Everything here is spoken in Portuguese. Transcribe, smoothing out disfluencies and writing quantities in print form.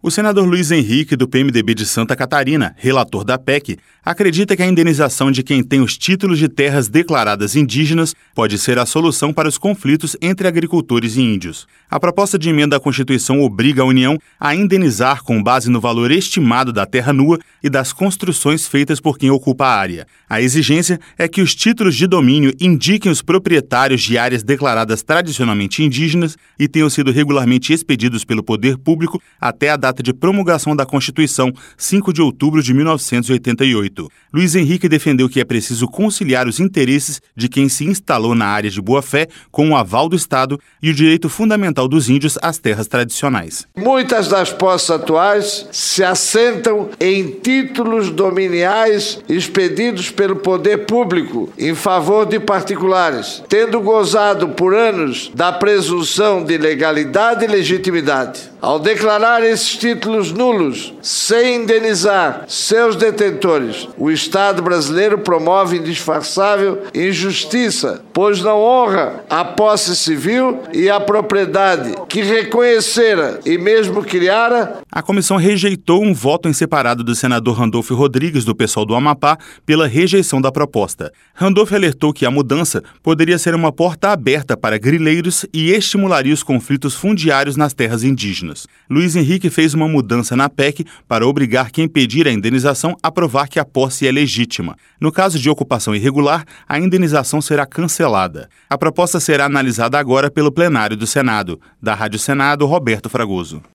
O senador Luiz Henrique, do PMDB de Santa Catarina, relator da PEC, acredita que a indenização de quem tem os títulos de terras declaradas indígenas pode ser a solução para os conflitos entre agricultores e índios. A proposta de emenda à Constituição obriga a União a indenizar com base no valor estimado da terra nua e das construções feitas por quem ocupa a área. A exigência é que os títulos de domínio indiquem os proprietários de áreas declaradas tradicionalmente indígenas e tenham sido regularmente expedidos pelo poder público até a data de promulgação da Constituição, 5 de outubro de 1988. Luiz Henrique defendeu que é preciso conciliar os interesses de quem se instalou na área de boa-fé com o aval do Estado e o direito fundamental dos índios às terras tradicionais. Muitas das posses atuais se assentam em títulos dominiais expedidos pelo poder público em favor de particulares, tendo gozado por anos da presunção de legalidade e legitimidade. Ao declarar esses títulos nulos, sem indenizar seus detentores, o Estado brasileiro promove indisfarçável injustiça, pois não honra a posse civil e a propriedade que reconhecera e mesmo criara. A comissão rejeitou um voto em separado do senador Randolfo Rodrigues, do PSOL do Amapá, pela rejeição da proposta. Randolfo alertou que a mudança poderia ser uma porta aberta para grileiros e estimularia os conflitos fundiários nas terras indígenas. Luiz Henrique fez uma mudança na PEC para obrigar quem pedir a indenização a provar que a posse é legítima. No caso de ocupação irregular, a indenização será cancelada. A proposta será analisada agora pelo plenário do Senado. Da Rádio Senado, Roberto Fragoso.